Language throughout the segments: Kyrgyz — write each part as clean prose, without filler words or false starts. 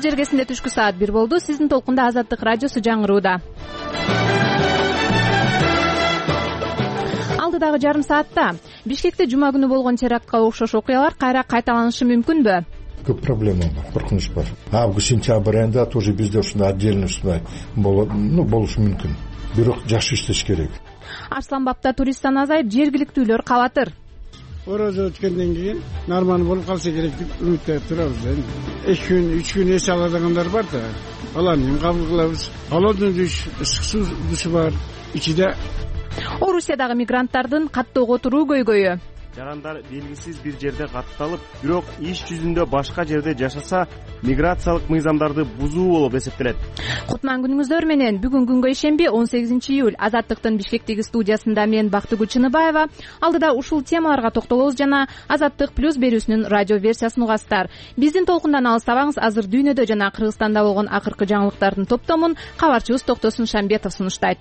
жергесинде түшкү саат 1 болду. Сиздин толкунда Азаттык радиосу жаңырууда. Алдыдагы жарым саатта Бишкекте жума күнү болгон терактка окшош окуялар кайра кайталанышы мүмкүнбү? Көп проблема бар, коркунуч бар. Август-сентябрь айында тоже бизде ушундай отдельно болушу мүмкүн. Бирок жакшы иштеш керек. Арслан Бабта турист саны азайып, жергиликтүүлөр кабатыр. Орозо өткөндөн кийин нормально болуп калса керек деп үмүттөнүп турабыз. 2 күн, 3 күн эс аладыгандар бар да. Аларны кабыл кылабыз. Холодный душ, ысык суу душу бар. Ичиде Орусиядагы мигранттардын каттоого туруу көйгөйү. Жарандар белгисиз бир жерде катталып, бирок иш жүзүндө башка жерде жашаса, миграциялык мыйзамдарды бузуу болуп эсептелет. Кутман күнүңүздөр менен. Бүгүн күнгө ишемби 18 июль Азаттыктын Бишкектеги студиясында мен Бактыгүл Чыныбаева. Алдыда ушул темаларга токтолобуз жана Азаттык плюс берүүсүнүн радио версиясын угасыздар. Биздин толкундан алыстабаңыз. Азыр дүйнөдө жана Кыргызстанда болгон акыркы жаңылыктардын топтомун кабарчыбыз Токтосун Шамбетов сунуштайт.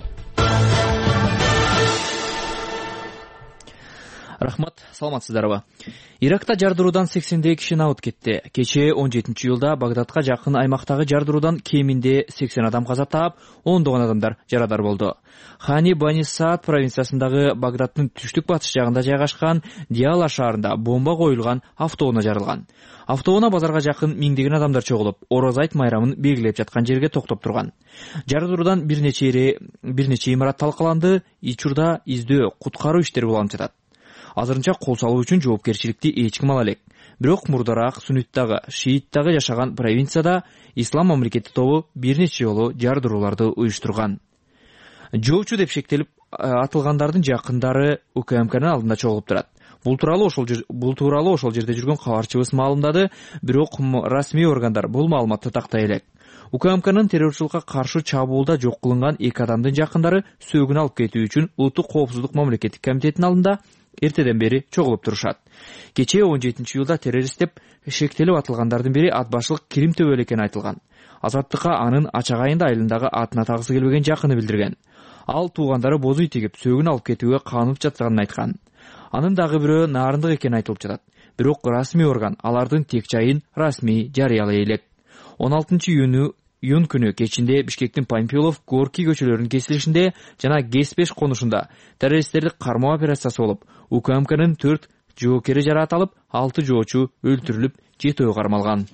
Рахмат, саламатсыздарбы. Иракта жардыруудан 80 киши набыт кетти. Кечээ 17-июлда Багдадка жакын аймактагы жардыруудан кеминде 80 адам каза таап, ондогон адамдар жарадар болду. Хани Бани Саад провинциясындагы Багдаддын түштүк батыш жагында жайгашкан Диала шаарында бомба коюлган автоунаа жарылган. Автоунаа базарга жакын миңдеген адамдар чогулуп, Ороз айт майрамын белгилеп жаткан жерге токтоп турган. Жардыруудан бир нече имарат талкаланды. Ичурда издөө, куткаруу иштери уланып жатат. Азырынча кол салуу үчүн жоопкерчиликти эч ким ала элек. Бирок мурдараак Сунниттагы, Шииттагы жашаган провинцияда Ислам мамлекети тобу бир нече жолу жардырууларды уюштурган. Жоочу деп шектелип атылгандардын жакындары УКМКнын алдында чогулуп турат. Бул тууралуу ошол жерде жүргөн кабарчыбыз маалымдады, бирок расмий органдар бул маалыматты тактай элек. УКМКнын террорчулукка каршы чабуулда жок кылынган 2 адамдын жакындары сөөгүн алып кетүү үчүн Улуттук коопсуздук мамлекеттик комитетинин алдында эртеден бери чогулуп турушат. Кечээ 17-июлда террорист деп шектелип атылгандардын бири ат башылык Кирим Төбөл экени айтылган. Азаттыкка анын Ачак айында айылындагы атына тагысы келбеген жакыны билдирген. Ал туугандары боз үй тигип сөөгүн алып кетүүгө канып жатканын айткан. Анын дагы бирөө Нарындык экени айтылып жатат. Бирок расмий орган алардын тек жайын расмий жарыялай элек. 16-июнь күнү кечинде Бишкектин Пампилов, Горки көчөлөрүнүн кесилишинде жана Геспеш конушунда террористтерди кармоо операциясы болуп, УКМКнын 4 жоокери жараат алып, 6 жоочу өлтүрүлүп, 7 кармалган.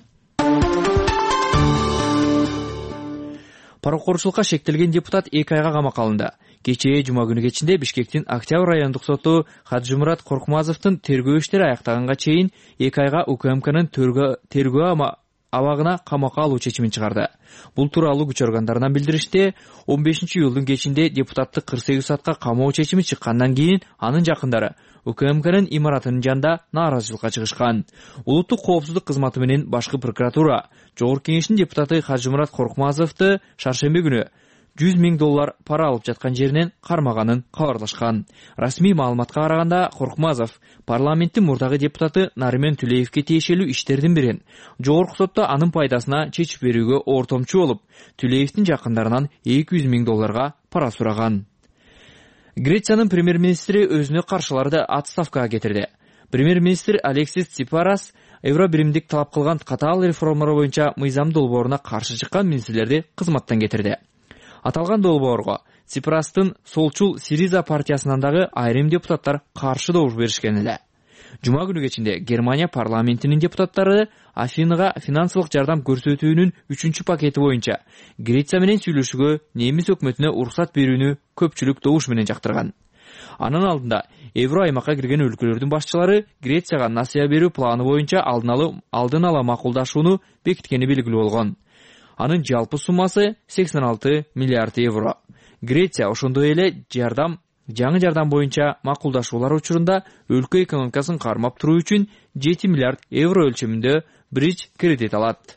Паракорчулукка шектелген депутат 2 айга камакка алынды. Кечээ жума күнү кечинде Бишкектин Октябрь райондук соту Хаджимурат Коркмазовдун тергөө иштери аяктаганга чейин 2 айга УКМКнын тергөө абагына камакка алуу чечимин чыгарды. Бул тууралуу күч органдарынан билдириште, 15-июлдун кечинде депутаттык 48 саатка камоо чечими чыккандан кийин анын жакындары УКМКнын имаратынын жанында нааразычылыкка чыгышкан. Улуттук коопсуздук кызматы менен башкы прокуратура Жогорку кеңештин депутаты Хаджимурат Коркмазовду шаршемби күнү $100,000 пара алып жаткан жеринен кармаганын кабарлашкан. Расмий маалыматка караганда Коркмазов парламенттин мурдагы депутаты Наримен Түлеевке тиешелүү иштердин бирин жогорку сотто анын пайдасына чечип берүүгө ортомчу болуп, Түлеевдин жакындарынан $200,000 пара сураган. Грециянын премьер-министри өзүнө каршыларды отставкага кетирди. Премьер-министр Алексис Ципарас евро биримдик талап кылган катаал реформалар боюнча мыйзам долборуна каршы чыккан министрлерди кызматтан кетирди. Аталган долбоорго Ципрастын солчул Сириза партиясынан дагы айрым депутаттар каршы добуш беришкен эле. Жума күнү кечинде Германия парламентинин депутаттары Афинага финансылык жардам көрсөтүүнүн 3 пакети боюнча Греция менен сүйлөшүүгө немис өкмөтүнө уруксат берүүнү көпчүлүк добуш менен жактырган. Анын алдында евро аймакка кирген өлкөлөрдүн башчылары Грецияга насыя берүү планы боюнча алдын ала макулдашууну бекиткени белгилүү болгон. Анын жалпы суммасы 86 миллиард евро. Греция ошондой эле жаңы жардам боюнча макулдашуулар учурунда өлкө экономикасын кармап туруу үчүн 7 миллиард евро өлчөмүндө бридж кредит алат.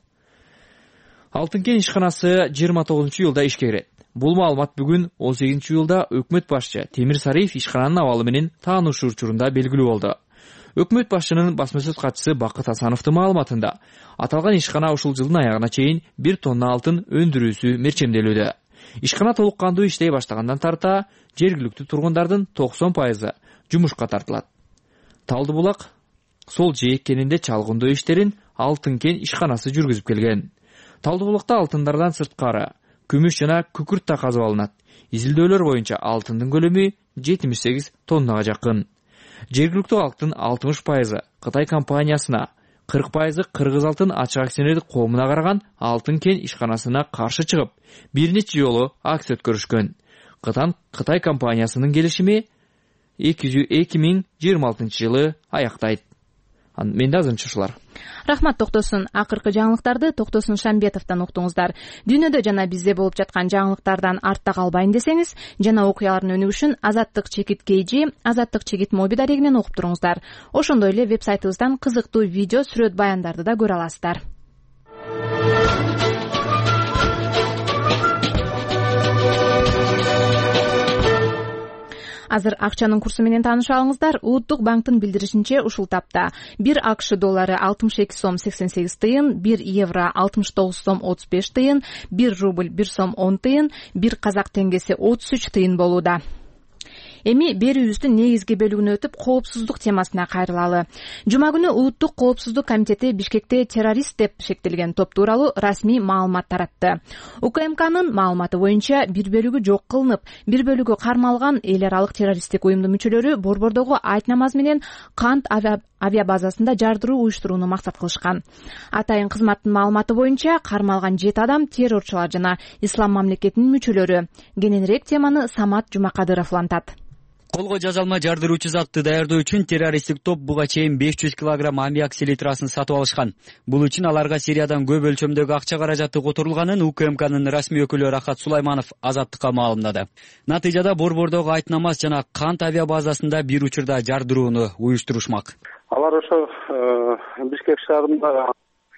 Алтынкен ишканасы 29-июлда ишке кирет. Бул маалымат бүгүн 18-июлда өкмөт башчы Темир Сариев ишкананын абалы менен таанышуу учурунда белгилүү болду. Өкмөт башчынын басма сөз катчысы Бакыт Асановдун маалыматында аталган ишкана ушул жылдын аягына чейин 1 тонна алтын өндүрүүсү мерчемделүүдө. Ишкана толук кандуу иштей баштагандан тарта жергиликтүү тургундардын 90% жумушка тартылат. Талдыбулак сол жээк кенинде чалгындоо иштерин Алтынкен ишканасы жүргүзүп келген. Талдыбулакта алтындардан сырткары күмүш жана күкүрт да казып алынат. Изилдөөлөр боюнча алтындын көлөмү 78 тоннага жакын. Жергиликтүү халктын 60% Кытай компаниясына, 40% Кыргыз алтын ачык акционердик коомуна караган алтын кен ишканасына каршы чыгып, бир нече жолу акция өткөрүшкөн. Кытай компаниясынын келишими 2026 жылы аяктайт. Менде азырынча ушулар. Рахмат Токтосун. Акыркы жаңылыктарды Токтосун Шамбетовдон уктуңуздар. Дүйнөдө жана бизде болуп жаткан жаңылыктардан артта калбайын десеңиз, жана окуялардын өнүгүшүн Азаттык чекит KG, Азаттык чекит моби дарегинен окуп туруңуздар. Ошондой эле веб-сайтыбыздан кызыктуу видео, сүрөт баяндарды да көрө аласыздар. Азыр акчанын курсу менен тааныша алыңыздар. Улуттук банктын билдиришинче, ушул тапта 1 АКШ доллары 62 сом 88 тыйын, 1 евро 69 сом 35 тыйын, 1 рубль 1 сом 10 тыйын, 1 казак теңгеси 33 тыйын болууда. Эми берүүбүздүн негизги бөлүгүнө өтүп, коопсуздук темасына кайрылалы. Жума күнү Улуттук коопсуздук комитети Бишкекте террорист деп шектелген топ тууралуу расмий маалымат таратты. УКМКнын маалыматы боюнча бир бөлүгү жок кылынып, бир бөлүгү кармалган эл аралык террористтик уюмдун мүчөлөрү Борбордогу айт намаз менен Кант авиабазасында жардыруу уюштурууну максат кылышкан. Атайын кызматтын маалыматы боюнча кармалган 7 адам террорчулар жана Ислам мамлекетинин мүчөлөрү. Кененирээк теманы Самат Жумакадыров улантат. Колго жазалма жардыруучу затты даярдоо үчүн террористтик топ буга чейин 500 килограмм аммиак селитрасын сатып алышкан. Бул үчүн аларга Сириядан көп өлчөмдөгү акча каражаты которулганын УКМКнын расмий өкүлү Рахат Сулайманов Азаттыкка маалымдады. Натыйжада Борбордогу айт намаз жана Кант авиабазасында бир учурда жардырууну уюштурушмак. Алар ошо Бишкек шаарында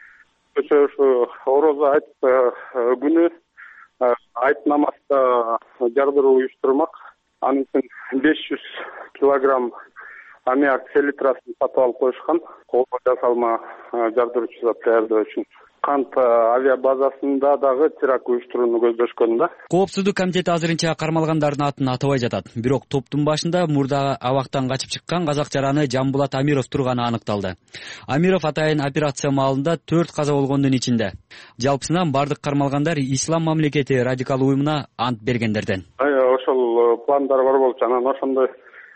орозо айт күнү айт намазда жардыруу уюштурмак. Анын үчүн 500 килограмм аммиак селитрасын сатып алып коюшкан. Колго жасалма жардыруучу зат даярдоо үчүн. Кант авиабазасында дагы теракт уюштурууну көздөшкөн да. Коопсуздук комитети азырынча кармалгандардын атын атабай жатат. Бирок топтун башында мурда абактан качып чыккан казак жараны Жамбулат Амиров турганы аныкталды. Амиров атайын операция маалында 4 каза болгондун ичинде. Жалпысынан бардык кармалгандар Ислам мамлекети радикал уюмуна ант бергендерден. Ошол пландар бар болчу. Анан ошондой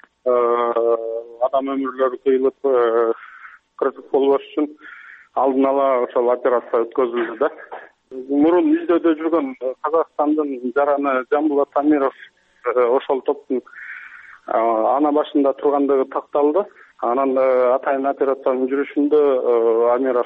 адам өмүрлөрү кыйылып кырсык болбош үчүн алдын ала ошол операция өткөзүлдү да. Мурун издөөдө жүргөн Казакстандын жараны Жамбулат Амиров ошол топтун ана башында тургандыгы такталды. Анан атайын операциянын жүрүшүндө Амиров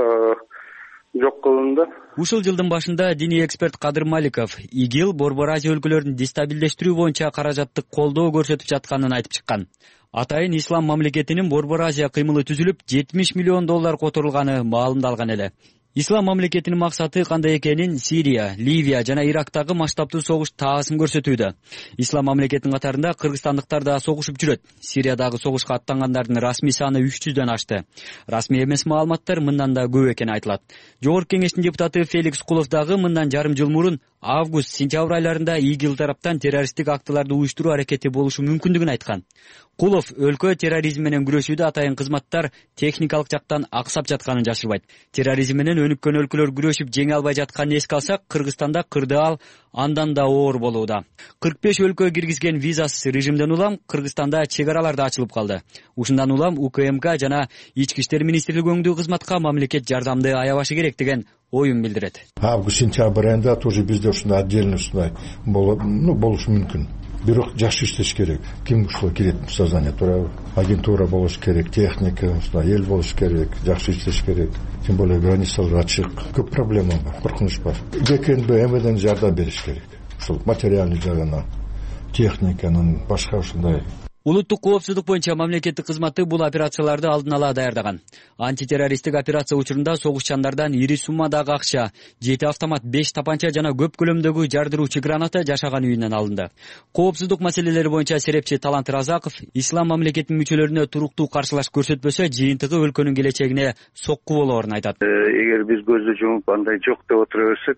жок кылынды. Ушул жылдын башында диний эксперт Кадыр Маликов ИГИЛ Борбор Азия өлкөлөрүн дестабилдештирүү боюнча каражаттык колдоо көрсөтүп жатканын айтып чыккан. Атайын Ислам мамлекетинин Борбор Азия кыймылы түзүлүп, 70 миллион доллар которулганы маалымдалган эле. Ислам мамлекетинин максаты кандай экенин Сирия, Ливия жана Ирактагы масштабтуу согуш таасим көрсөтүүдө. Ислам мамлекетинин катарында кыргызстандыктар да согушуп жүрөт. Сириядагы согушка аттангандардын расмий саны 300дөн ашты. Расмий эмес маалыматтар мындан да көп экени айтылат. Жогорку кеңештин депутаты Феликс Кулов дагы мындан жарым жыл мурун август-сентябрь айларында ИГИЛ тараптан террористтик актыларды уюштуруу аракети болушу мүмкүндүгүн айткан. Кулов өлкө терроризм менен күрөшүүдө атайын кызматтар техникалык жактан аксап жатканын жашырбайт. Терроризм менен өнүккөн өлкөлөр күрөшүп жеңе албай жатканын эске алсак, Кыргызстанда кырдаал андан да оор болууда. 45 өлкө киргизген визасыз режимден улам Кыргызстанда чек аралар да ачылып калды. Ушундан улам УКМК жана Ички иштер министрлиги өңдүү кызматка мамлекет жардамды аябашы керек деген оюн билдирет. Август-сентябрь айында тоже бизде ушундай отдельно болушу мүмкүн. Бирок жакшы иштеш керек. Ким ушуга кирет создание туурабы? Агентура болуш керек, техника, эл болуш керек, жакшы иштеш керек. Тем более границалар ачык. Көп проблема бар, коркунуч бар. ГКНБ, МВДнын жардам бериш керек. Ушул материальный жагынан, техниканын, башка ушундай. Улуттук коопсуздук боюнча мамлекеттик кызматы бул операцияларды алдын ала даярдаган. Антитеррористтик операция учурунда согушчандардан ири суммадагы акча, 7 автомат, 5 тапанча жана көп көлөмдөгү жардыруучу граната жашаган үйүнөн алынды. Коопсуздук маселелери боюнча серепчи Талант Разаков Ислам мамлекетинин мүчөлөрүнө туруктуу каршылаш көрсөтпөсө, жыйынтыгы өлкөнүн келечегине сокку болоорун айтат. Эгер биз көздү жумуп андай жок деп отура берсек,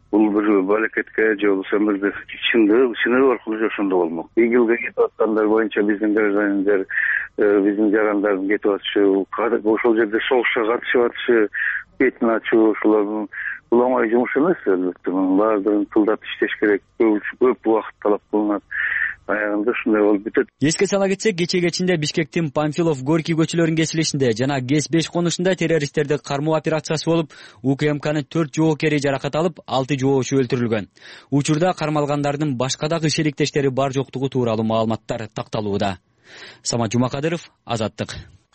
бул бир балекетке же болбосо бир чыныгы аркылуу жашондо болмок. ИГИЛге кетип аткандар боюнча биздин граждандар, биздин жарандардын кетип атышы, ошол жерде согушка катышып атышы, бетин ачуу, ушулардын бул оңой жумуш эмес албетте. Баардыгын тылдап иштеш керек, көп убакыт талап кылынат. Аягында ушундай болуп бүтөт. Эске сала кетсек, кече Бишкектин Памфилов, Горький көчөлөрүнүн кесилишинде жана ГЭС-5 конушунда террористтерди кармоо операциясы болуп, УКМКнын 4 жоокери жаракат алып, 6 жоочу өлтүрүлгөн. Учурда кармалгандардын башка дагы шериктештери бар жоктугу тууралуу маалыматтар такталууда. Самат Жумакадыров, Азаттык.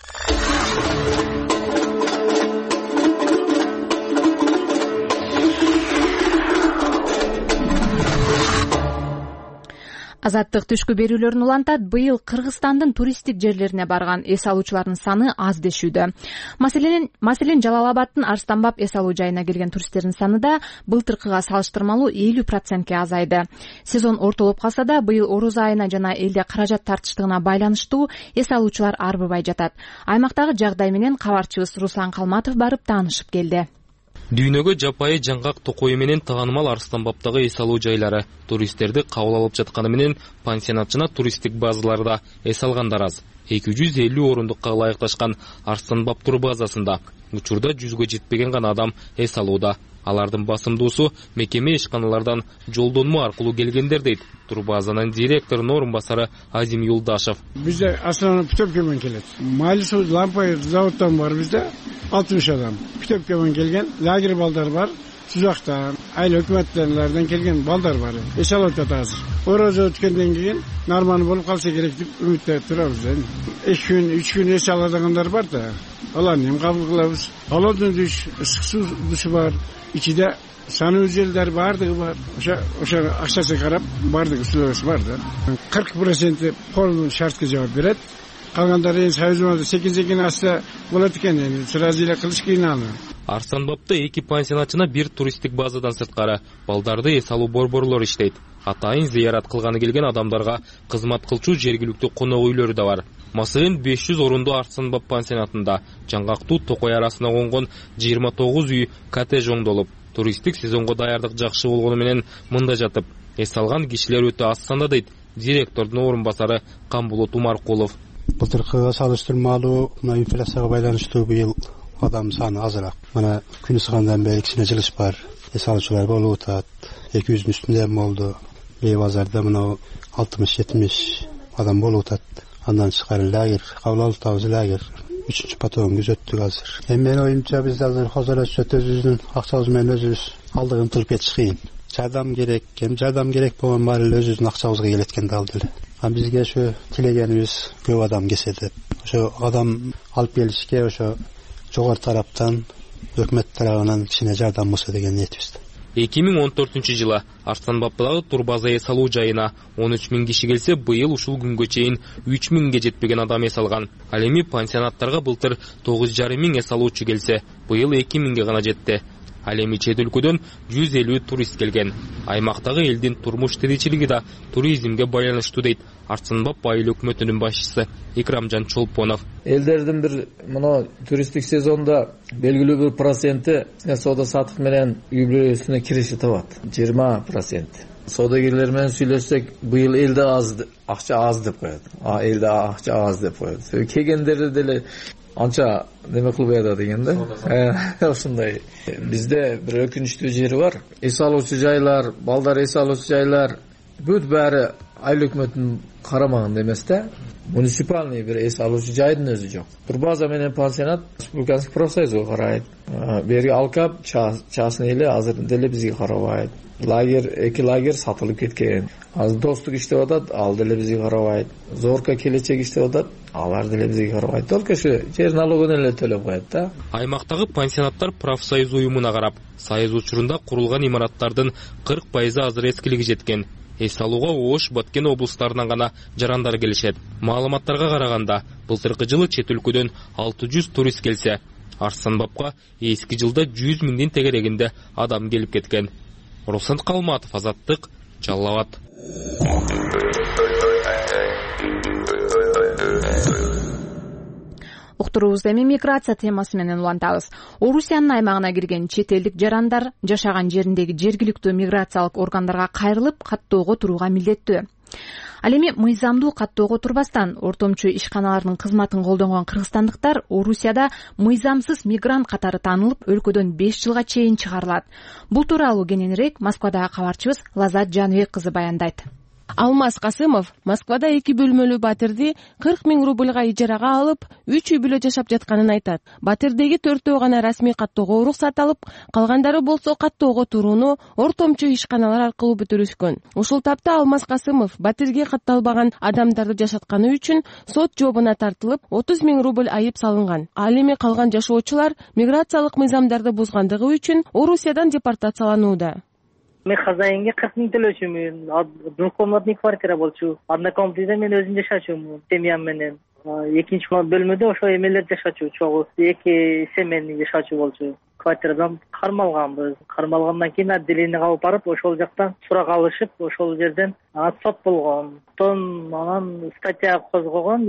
Азаттык түшкү берүүлөрүн улантат. Быйыл Кыргызстандын туристтик жерлерине барган эс алуучулардын саны аз дешүүдө. Маселен, Жалал-Абадтын Арстанбаб эс алуу жайына келген туристтердин саны да былтыркыга салыштырмалуу 50%ке азайды. Сезон ортолоп калса да, быйыл Орус айына жана элде каражат тартыштыгына байланыштуу эс алуучулар арбыбай жатат. Аймактагы жагдай менен кабарчыбыз Руслан Калматов барып таанышып келди. Дүйнөгө жапайы жаңгак токою менен таанымал Арстанбабтагы эс алуу жайлары туристтерди кабыл алып жатканы менен пансионат жана туристтик базаларда эс алгандар аз. 250 орундукка ылайыкташкан Арстанбаб турбазасында учурда 100гө жетпеген гана адам эс алууда. Алардын басымдуусу мекеме ишканалардан жолдонмо аркылуу келгендер дейт турбазанын директорунун орун басары Азим Юлдашев. Бизде основной Путевкемен келет. Малису лампа заводтан бар бизде 60 адам. Путевкемен келген лагерь балдар бар. Сузактан, айыл өкмөттөрүнөн келген балдар бар. Эс алып жатабыз. Орозо өткөндөн кийин нормалдуу болуп калса керек деп үмүттөнүп турабыз. 2 күн, 3 күн эс аладыгандар бар да. Аларны эми кабыл кылабыз. Алодун ысык суу душу бар. İçide sanı özeller bardыгы бар. Ошо акчасы карап бардыгы условиясы бар да. 40% полный шартка жооп берет. Калгандары союзумузда 8-ден асса болот экен, эми сразу эле кылыш кыйналды. Арстанбабта 2 пансионатчына 1 туристтик базадан сырткары балдарды эс алуу борборлор иштейт. Атайын зыярат кылганы келген адамдарга кызмат кылчу жергиликтүү конок үйлөрү да бар. Маселен 500 орундуу Арстанбаб пансионатында жаңгактуу токой арасына конгон 29 үй коттедж оңдолуп, туристтик сезонго даярдык жакшы болгону менен мында жатып эс алган кишилер өтө аз санда дейт директордун орун басары Камбулот Умаркулов. Былтыркыга салыштырмалуу инфляцияга байланыштуу быйыл адам саны азыраак. Мына күн ысыгандан бери кичине жылыш бар. Эс алуучулар болуп атат. 200 үстүндө болду. Базарда мына 60-70 адам болуп атат. Андан тышкары лагерь, кабыл алуубуз лагерь 3-чү потогун күзөттүк азыр. Менин оюмча биз азыр хозурлашып өзүбүздүн акчабыз менен өзүбүз алдыгын тылып кетиш кыйын. Жардам керек болгон баары эле өзүбүздүн акчабызга келет экен да алды эле. Бизге ошо тилегенибиз көп адам келсе деп. Ошо адам алып келишке ошо жогору тараптан өкмөт тарабынан кичине жардам болсо деген ниетибиз. 2014-жылы Арстанбабтагы турбаза эс алуу жайына 13 000 киши келсе, быйыл ушул күнгө чейин 3 000ге жетпеген адам эс алган. Ал эми пансионаттарга былтыр 9,5 000 эс алуучу келсе, быйыл 2 000ге гана жетти. Ал эми чет өлкөдөн 150 турист келген. Аймактагы элдин турмуш тиричилиги да туризмге байланыштуу дейт Арстанбаб айыл өкмөтүнүн башчысы Икрамжан Чолпонов. Элдердин бир мына туристтик сезонда белгилүү бир проценти соода сатык менен үй бүлөсүнө кириши табат. 20%. Соодагерлер менен сүйлөшсөк, быйыл элде акча аз деп коет. Элде акча аз деп коет. Келгендер деле анча неме кылбай атат экен да. Ошондой. Бизде бир өкүнүчтүү жери бар. Эс алуучу жайлар, балдар эс алуучу жайлар бүт баары айыл өкмөтүнүн карамагында эмес да. Муниципальный бир эс алуучу жайдын өзү жок. Турбаза менен пансионат республиканский профсоюзга карайт. Бери алкап частный эле азыр деле бизге карабайт. Лагерь, 2 лагерь сатылып кеткен. Азыр достук иштеп атат, ал деле бизге карабайт. Зорка келечек иштеп атат, алар деле бизге карабайт. Только ошо жер налогун эле төлөп коет да. Аймактагы пансионаттар профсоюз уюмуна карап, союз учурунда курулган имараттардын 40% азыр эскилиги жеткен. Эс алууга Ош, Баткен облустарынан гана жарандар келишет. Маалыматтарга караганда, былтыркы жылы чет өлкөдөн 600 турист келсе, Арстанбабка эски жылда 100 000дин тегерегинде адам келип кеткен. Руслан Калматов, Азаттык, Жалал-Абад. уктуруубузду эми миграция темасы менен улантабыз. Орусиянын аймагына кирген чет элдик жарандар жашаган жериндеги жергиликтүү миграциялык органдарга кайрылып каттоого турууга милдеттүү. Ал эми мыйзамдуу каттоого турбастан ортомчу ишканалардын кызматын колдонгон кыргызстандыктар Орусияда мыйзамсыз мигрант катары таанылып, өлкөдөн 5 жылга чейин чыгарылат. Бул тууралуу кененирээк Москвадагы кабарчыбыз Лазат Жаныбек кызы баяндайт. Алмаз Касымов Москвада 2 бөлмөлүү батирди 40 000 рубльга ижарага алып, 3 үй бүлө жашап жатканын айтат. Батирдеги 4-өө гана расмий каттоого уруксат алып, калгандары болсо каттоого турууну ортомчу ишканалар аркылуу бүтүрүшкөн. Ушул тапта Алмаз Касымов батирге катталбаган адамдарды жашатканы үчүн сот жообуна тартылып, 30 000 рубль айып салынган. Ал эми калган жашоочулар миграциялык мыйзамдарды бузгандыгы үчүн Орусиядан депортацияланууда. Мен хозяинге 40 000 төлөчүмүн. Двухкомнатный квартира болчу. Однокомнатныйда мен өзүм жашачумун, семьям менен. Экинчи бөлмөдө ошо эмелер жашачу, чогуу 2 семейный жашачу болчу. Квартирадан кармалганбыз. Кармалгандан кийин отделениеге алып барып, ошол жактан сурак алышып, ошол жерден сот болгон. Анан статья козгогон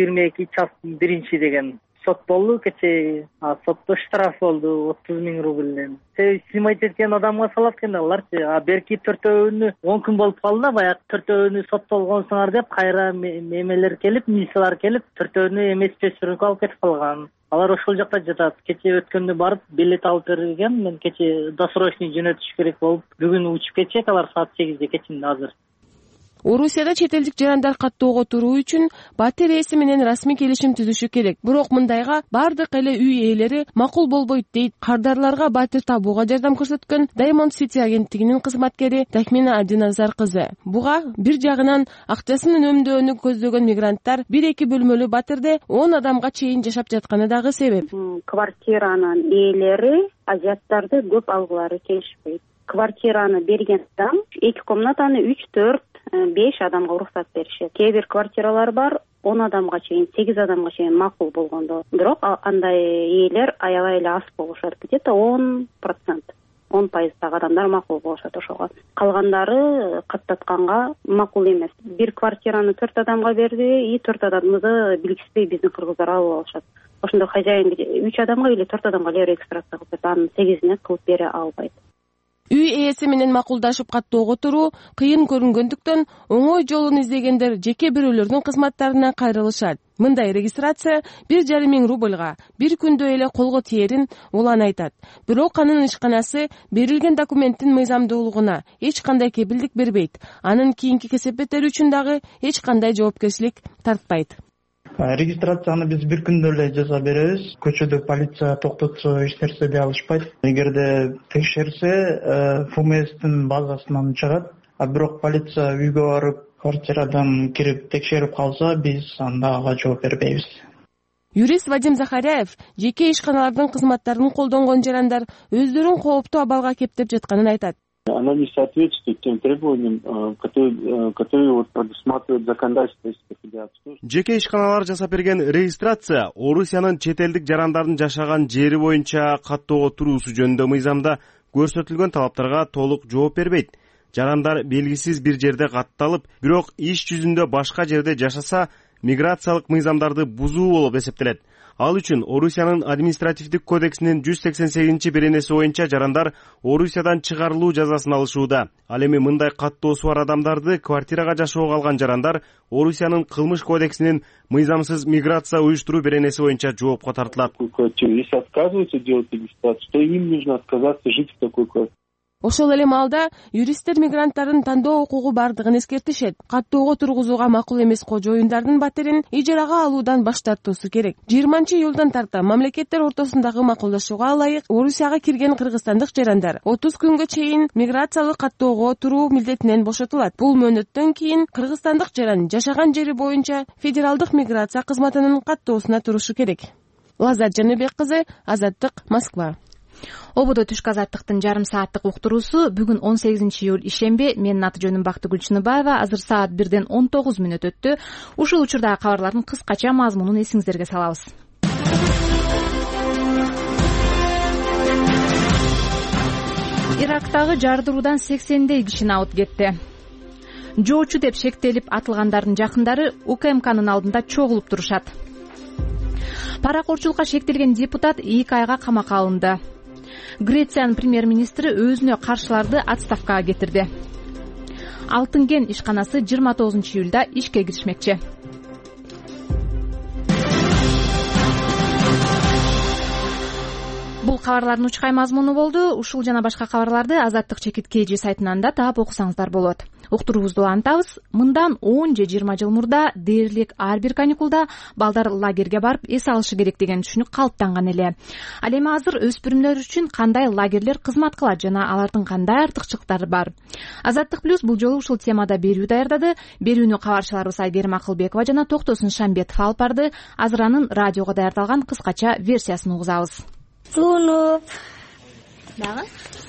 322 1 деген. Сот болду, кечээ сотто штраф болду 30 000 рубльден. Снимать эткен адамга салат экен аларчы. Берки 4-өөнү 10 күн болуп калды да, баягы 4-өөнү соттолгонсуңар деп кайра эмелер келип, милициялар келип 4-өөнү эмес чөчүрүп алып кетип калган. Алар ошол жакта жатат. Кечээ өткөндө барып билет алып берген. Мен кечээ досрочный жөнөтүш керек болуп, бүгүн учуп кетчек, алар саат 8-де кечинде азыр. Орусияда чет элдик жарандар каттоого туруу үчүн батир ээси менен расмий келишим түзүшү керек. Бирок мындайга бардык эле үй ээлери макул болбойт дейт кардарларга батир табууга жардам көрсөткөн Diamond City агенттигинин кызматкери Тахмина Адиназар кызы. Буга бир жагынан акчасын үнөмдөөнү көздөгөн мигранттар 1-2 бөлмөлүү батирде 10 адамга чейин жашап жатканы дагы себеп. Квартиранын ээлери азиаттарды көп алгылары келишпейт. Квартираны берген адам 2 комнатаны 3-4 5 адамга уруксат беришет. Кээ бир квартиралар бар 10 адамга чейин, 8 адамга чейин макул болгондо. Бирок андай ээлер аябай эле аз болушат. Где-то 10% адамдар макул болушат ошого. Калгандары каттатканга макул эмес. Бир квартираны 4 адамга берди, и 4 адамды билгиспей биздин кыргыздар алып алышат. Ошондо хозяин 3 адамга или 4 адамга эле регистрация кылып берет, анын 8-ине кылып бере албайт. Үй ээси менен макулдашып каттоого туруу кыйын көрүнгөндүктөн оңой жолун издегендер жеке бирөөлөрдүн кызматтарына кайрылышат. Мындай регистрация 1,5 000 рубльга бир күндө эле колго тиерин улан айтат. Бирок анын ишканасы берилген документтин мыйзамдуулугуна эч кандай кепилдик бербейт. Анын кийинки кесепеттери үчүн дагы эч кандай жоопкерчилик тартпайт. Регистрацияны биз бир күндө эле жаза беребиз. Көчөдө полиция токтотсо эч нерсе дей алышпайт. Эгерде текшерсе, ФМСтин базасынан чыгат. Бирок полиция үйгө барып, квартирадан кирип текшерип калса, биз ага жооп бербейбиз. Юрист Вадим Захаряев жеке ишканалардын кызматтарын колдонгон жарандар өздөрүн кооптуу абалга кептеп жатканын айтат. Она не соответствует тем требованиям, которые предусматривают законодательство. Жеке ишканалар жасап берген регистрация Орусиянын чет элдик жарандардын жашаган жери боюнча каттоого туруусу жөнүндө мыйзамда көрсөтүлгөн талаптарга толук жооп бербейт. Жарандар белгисиз бир жерде катталып, бирок иш жүзүндө башка жерде жашаса, миграциялык мыйзамдарды бузуу болуп эсептелет. Ал үчүн Орусиянын административдик кодексинин 188-беренеси боюнча жарандар Орусиядан чыгарылуу жазасын алышууда. Ал эми мындай каттоосу бар адамдарды квартирага жашоого алган жарандар Орусиянын кылмыш кодексинин мыйзамсыз миграция уюштуруу беренеси боюнча жоопко тартылат. Если отказываются делать регистрацию, то им нужно отказаться жить в такой квартире. Ошол эле маалда юристтер мигранттардын тандоо укугу бардыгын эскертишет. Каттоого тургузууга макул эмес кожоюндардын батирин ижарага алуудан баш тартуусу керек. 20-июлдан тарта мамлекеттер ортосундагы макулдашууга ылайык Орусияга кирген кыргызстандык жарандар 30 күнгө чейин миграциялык каттоого туруу милдетинен бошотулат. Бул мөөнөттөн кийин кыргызстандык жаран жашаган жери боюнча федералдык миграция кызматынын каттоосуна турушу керек. Лазат Жаныбек кызы, Азаттык, Москва. Ободо түшкү азаттыктын жарым сааттык уктуруусу бүгүн 18-июль ишемби. Менин аты жөнүм Бактыгүл Чыныбаева. Азыр саат 1:19 өттү. Ушул учурдагы кабарлардын кыскача мазмунун эсиңиздерге салабыз. Ирактагы жардыруудан 80дей киши абыт кетти. Жоочу деп шектелип атылгандардын жакындары УКМКнын алдында чогулуп турушат. Паракорчулукка шектелген депутат 2 айга камакка алынды. Грециянын премьер-министри өзүнө каршыларды отставкага кетирди. Алтын кен ишканасы 29-июлда ишке киришмекчи. Бул кабарлардын учкай мазмуну болду. Ушул жана башка кабарларды Азаттык чекит KG сайтынан да таап окусаңыздар болот. Уктуруубузду улантабыз. Мындан 10 же 20 жыл мурда дээрлик ар бир каникулда балдар лагерге барып эс алышы керек деген түшүнүк калыптанган эле. Ал эми азыр өспүрүмдөр үчүн кандай лагерлер кызмат кылат жана алардын кандай артыкчылыктары бар? Азаттык плюс бул жолу ушул темада берүү даярдады. Берүүнү кабарчыларыбыз Айгерим Акылбекова жана Токтосун Шамбетов алып барды. Азыр анын радиого даярдалган кыскача версиясын угузабыз. Сунуп дагы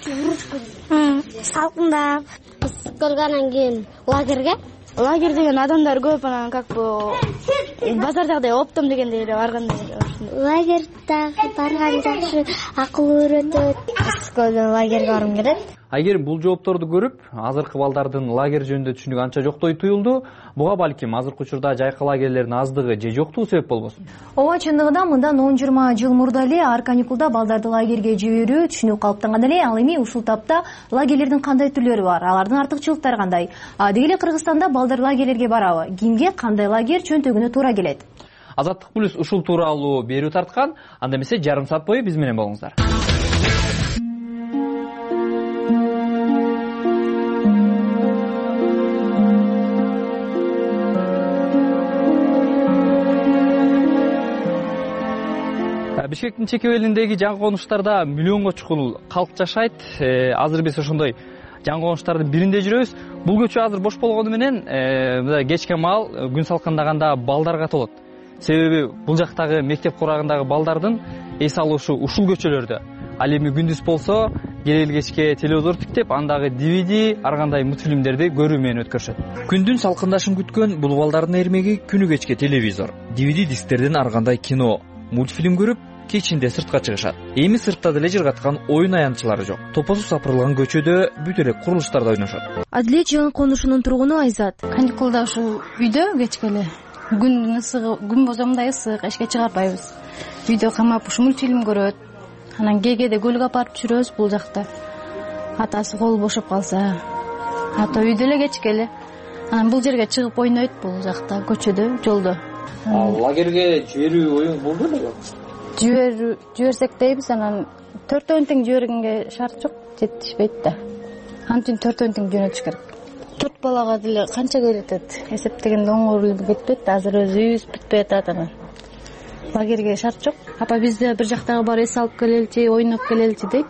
салкындап көргөндөн кийин лагерь деген адамдар көп, анан как бы базардагыдай оптом дегендей эле баргандай. Лагерьдагы барган жакшы, акыл үйрөтөт. Сколдон лагерге баргым келет. Айгерим, бул жоопторду көрүп, азыркы балдардын лагерь жөнүндө түшүнүк анча жоктой туюлду. Буга балким азыркы учурда жайкы лагерлердин аздыгы же жоктугу себеп болбосун? Ооба, чындыгында мындан 10-20 жыл мурда эле ар каникулда балдарды лагерге жиберүү түшүнүк калыптанган эле. Ал эми ушул тапта лагерлердин кандай түрлөрү бар, алардын артыкчылыктары кандай? Деги эле Кыргызстанда балдар лагерлерге барабы? Кимге кандай лагерь чөнтөгүнө туура келет? Азаттык плюс ушул тууралуу берүү тарткан. Анда эмесе жарым саат бою биз менен болуңуздар. Бишкектин чекебелиндеги жаңы конуштарда миллионго чукул калк жашайт. Азыр биз ошондой жаңы конуштардын биринде жүрөбүз. Бул көчө азыр бош болгону менен кечке маал күн салкындаганда балдарга толот. Себеби бул жактагы мектеп курагындагы балдардын эс алышы ушул көчөлөрдө. Ал эми күндүз болсо келел кечке телевизор тиктеп, андагы DVD, ар кандай мультфильмдерди көрүү менен өткөрүшөт. Күндүн салкындашын күткөн бул балдардын эрмеги күнү кечке телевизор, DVD дисктерден ар кандай кино, мультфильм көрүп, кечинде сыртка чыгышат. Эми сыртта деле жыргаткан оюн аянтчылары жок. Топосу сапырылган көчөдө бүт эле курулуштарда ойношот. Адилет жаңы конушунун тургуну Айзат. Каникулда ушул үйдө кечкеле күндүн ысыгы, күн болсо мындай ысык, эшикке чыгарбайбыз. Үйдө камап ушу мультфильм көрөт. Анан кээде көлгө апарып жүрөбүз бул жакта. Атасы колу бошоп калса, ата үйдө эле кечкеле. Анан бул жерге чыгып ойнойт бул жакта, көчөдө, жолдо. Лагерге жиберүү оюң болду беле? Жиберсек дейбиз, анан 4 тең жибергенге шарт жок, жетишпейт да. Антин 4 тең жөнөтүш керек. 4 балага деле канча келет? Эсептегенде оңойлуу кетпейт, азыр өзүбүз бүтпөй атат анан. Лагерге шарт жок. Апа бизде бир жактагы бар эс алып келелчи, ойноп келелчи дейт.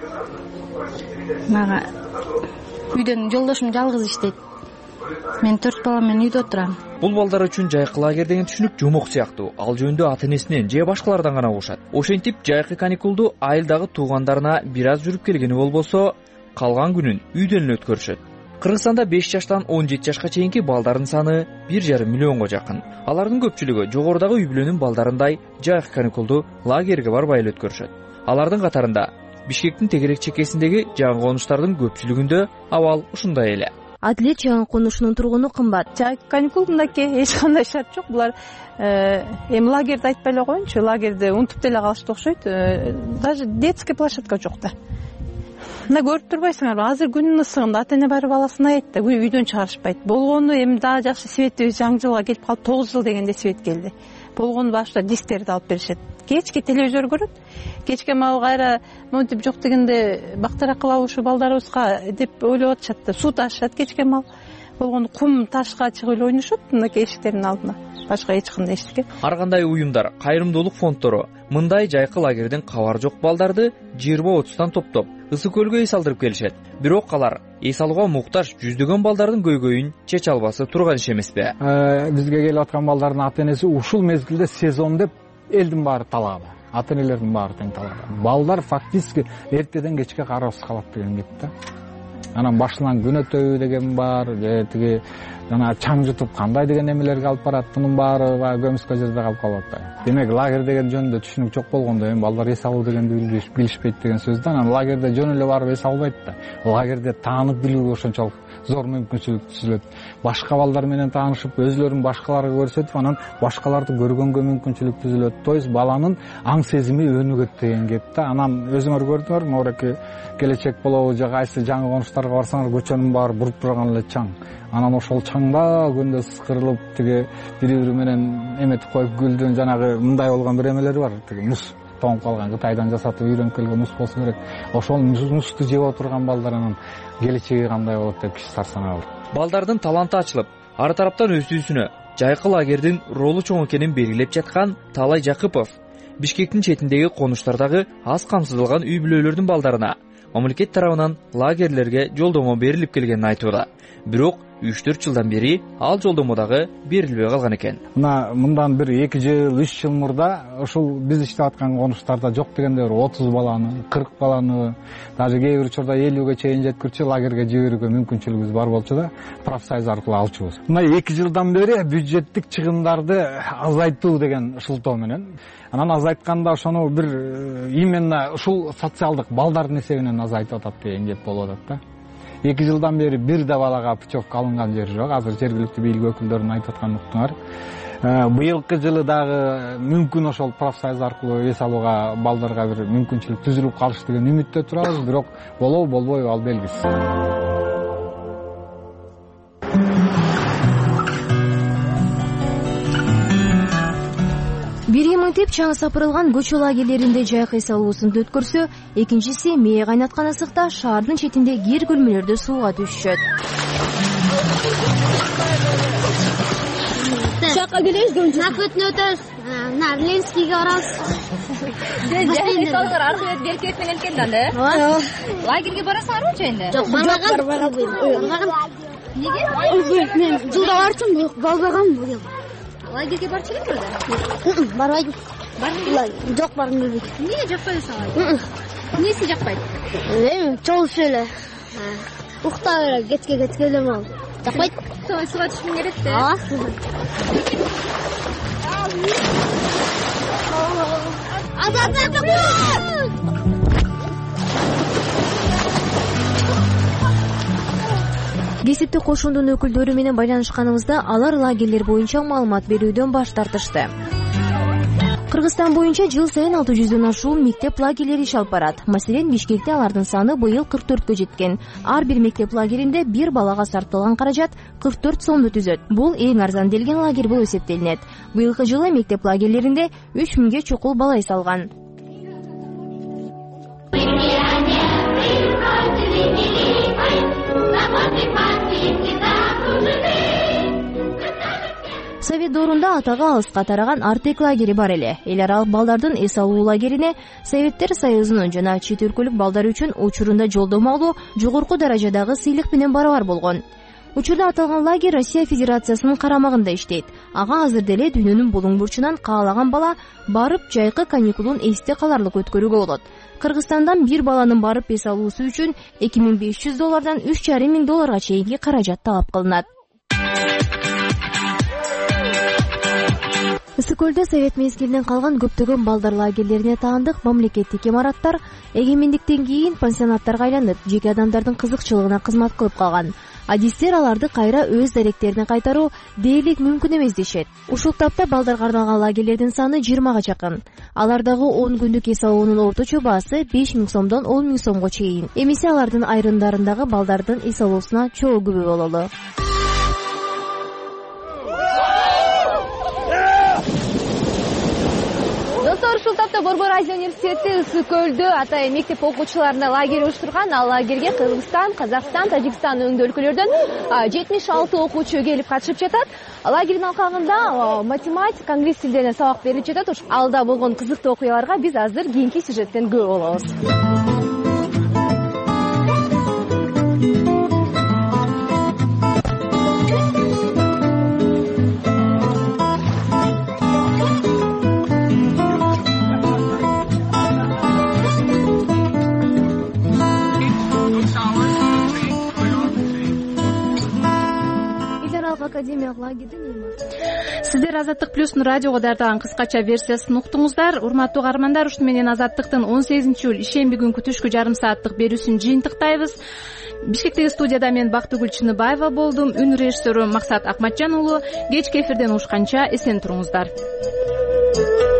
Мага үйдөн жолдошум жалгыз иштейт. Мен 4 бала менен үйдө отурам. Бул балдар үчүн жайкы лагерь деген түшүнүк жомок сыяктуу. Ал жөнүндө ата-энесинен же башкалардан гана угушат. Ошентип жайкы каникулду айылдагы туугандарына бир аз жүрүп келгени болбосо, калган күнүн үйдөн эле өткөрүшөт. Кыргызстанда 5 жаштан 17 жашка чейинки балдардын саны 1,5 миллионго жакын. Алардын көпчүлүгү жогорудагы үй бүлөнүн балдарындай жайкы каникулду лагерге барбай эле өткөрүшөт. Алардын катарында Бишкектин тегерек чекесиндеги жаңы конуштардын көпчүлүгүндө абал ушундай эле. Адилет жаңы конушунун тургуну кымбат. Жайкы каникулдагы эч кандай шарт жок. Булар эми лагерди айтпай эле коеюнчу, лагерди унутуп деле калышты окшойт. Даже детский площадка жок да. Мына көрүп турбайсыңарбы? Азыр күнүн ысыгында ата-эне барып баласын аят да, үйдөн чыгарышпайт. Болгону эми дагы жакшы свет жаңы жылга келип калып, 9 жыл дегенде свет келди. Болгону башта дисктерди алып беришет. Кечке телевизор көрөт. Кечке мага кайра монтип жок дегенде бактара кылабы ушу балдарыбызга деп ойлоп атышат да. Суу ташышат кечке мал. Болгону кум ташка чыгып эле ойношот мынакей эшиктердин алдына. Башка эч кандай эшикке. Ар кандай уюмдар, кайрымдуулук фонддору мындай жайкы лагерден кабар жок балдарды 20-30тан топтоп ысык көлгө эс алдырып келишет. Бирок алар эс алууга муктаж жүздөгөн балдардын көйгөйүн чече албасы турган иш эмеспи? Бизге келип аткан балдардын ата-энеси ушул мезгилде сезон деп элдин баары талаады. Ата-энелердин баары тең талаады. Балдар фактически эртеден кечке карабыз калат деген кеп да. Анан башынан күн өтөбү деген бар, же тиги жана чаң жутуп кандай деген эмелерге алып барат, мунун баары баягы көмүскө жерде калып калат да. Демек лагерь деген жөнүндө түшүнүк жок болгондо эми балдар эс алуу дегенди билишпейт деген сөз да. Анан лагерде жөн эле барып эс албайт да. Лагерде таанып билүү ошончолук зор мүмкүнчүлүк түзүлөт. Башка балдар менен таанышып, өзүлөрүн башкаларга көрсөтүп, анан башкаларды көргөнгө мүмкүнчүлүк түзүлөт. То есть баланын аң сезими өнүгөт деген кеп да. Анан өзүңөр көрдүңөр, мореки келечек болобу же кайсы жаңы конуштарга барсаңар, көчөнүн баары буруп турган эле чаң. Анан ошол чаңда күндө сыкырылып, тиги бири-бири менен эметип коюп гүлдөн жанагы мындай болгон бир эмелери бар. Тиги муз тоңуп калган, Кытайдан жасатып үйрөнүп келген муз болсо керек. Ошол музду жеп отурган балдар анан келечеги кандай болот деп кичи сарсанаа бар. Балдардын таланты ачылып, ар тараптан өсүүсүнө жайкы лагердин ролу чоң экенин белгилеп жаткан Талай Жакыпов Бишкектин четиндеги конуштардагы аз камсыздалган үй бүлөлөрдүн балдарына мамлекет тарабынан лагерлерге жолдомо берилип келгенин айтууда. Бирок 3-4 жылдан бери ал жолдомо дагы берилбей калган экен. Мындан бир 2 жыл, 3 жыл мурда ушул биз иштеп аткан конуштарда жок дегенде 30 баланы, 40 баланы, даже кээ бир учурда 50ге чейин жеткүрчү лагерге жиберүүгө мүмкүнчүлүгүбүз бар болчу да, профсоюз аркылуу алчубуз. Мына 2 жылдан бери бюджеттик чыгымдарды азайтуу деген шылтоо менен, анан азайтканда ошону бир именно ушул социалдык балдардын эсебинен азайтып атат деген кеп болуп атат да. 2 жылдан бери бир да балага путевка алынган жери жок. Азыр жергиликтүү бийлик өкүлдөрүнүн айтып аткан уктуңар. Быйылкы жылы дагы мүмкүн ошол профсоюз аркылуу эс алууга балдарга бир мүмкүнчүлүк түзүлүп калыш деген үмүттө турабыз, бирок болобу болбойбу ал белгисиз. Бири мынтип чаң сапырылган көчө лагерлеринде жайкы эс алуусунду өткөрсө, экинчиси мээ кайнаткан ысыкта шаардын четинде кир көлмөлөрдө сууга түшүшөт. Жакка келебиз, Накөтүнө өтөбүз. Ленскийге барабыз. Эс алууга аркы бет беркек менен келди анда, э? Ооба. Лагерге барасыңарбы жайында? Жок, барбагам. Неге? Мен жылда барчумун, бирок барбагам бул жыл. Лагерге барчу элеңби? Барбайдым. Бардыңбы? Жок, баргым келбейт. Эмнеге жакпайсың лагерди? Эмнеси жакпайт? Чогулуш эле. Укта берет, кетке эле мал. Жакпайт. Сууга түшкүң келет да? Ооба. Кесиптик кошундун өкүлдөрү менен байланышканыбызда алар лагерлер боюнча маалымат берүүдөн баш тартышты. Кыргызстан боюнча жыл сайын 600дөн ашуун мектеп лагерлери иш алып барат. Маселен, Бишкекте алардын саны быйыл 44кө жеткен. Ар бир мектеп лагеринде бир балага сарпталган каражат 44 сомду түзөт. Бул эң арзан делген лагерь болуп эсептелинет. Быйылкы жылы мектеп лагерлеринде 3000ге чукул бала эс алган. Совет доорунда атагы алыска тараган Артек лагери бар эле. Эл аралык балдардын эс алуу лагерине Советтер Союзунун жана чет өлкөлүк балдар үчүн учурунда жолдомо алуу жогорку даражадагы сыйлык менен барабар болгон. Учурда аталган лагерь Россия Федерациясынын карамагында иштейт. Ага азыр деле дүйнөнүн булуң бурчунан каалаган бала барып жайкы каникулун эсте каларлык өткөрүүгө болот. Кыргызстандан бир баланын барып эс алуусу үчүн $2500 $3,500 чейинки каражат талап кылынат. Ысык көлдө Совет мезгилинен калган көптөгөн балдар лагерлерине таандык мамлекеттик имараттар эгемендиктен кийин пансионаттарга айланып, жеке адамдардын кызыкчылыгына кызмат кылып калган. Адистер аларды кайра өз даректерине кайтаруу дээрлик мүмкүн эмес дешет. Ушул тапта балдарга арналган лагерлердин саны 20га жакын. Алардагы 10 күндүк эс алуунун орточо баасы 5000 сомдон 10000 сомго чейин. Эмесе алардын айрымдарындагы балдардын эс алуусуна чоо күбө бололу. Ушул тапта Борбор Азия университети Ысык көлдө Атайын мектеп окуучуларына лагерь уюштурган. Ал лагерге Кыргызстан, Казакстан, Тажикстан өңдүү өлкөлөрдөн 76 окуучу келип катышып жатат. Лагердин алкагында математика, англис тилдеринен сабак берилип жатат. Алда болгон кызыктуу окуяларга биз азыр кийинки сюжеттен күбө болобуз. эпидемиялык лагерде эме бар. Сиздер Азаттык плюстун радиого даярдаган кыскача версиясын уктуңуздар. Урматтуу каармандар, ушуну менен Азаттыктын 18-июль ишемби күнкү түшкү жарым сааттык берүүсүн жыйынтыктайбыз. Бишкектеги студияда мен Бактыгүл Чыныбаева болдум. Үн режиссеру Максат Акматжан уулу. Кечки эфирден угушканча эсен туруңуздар.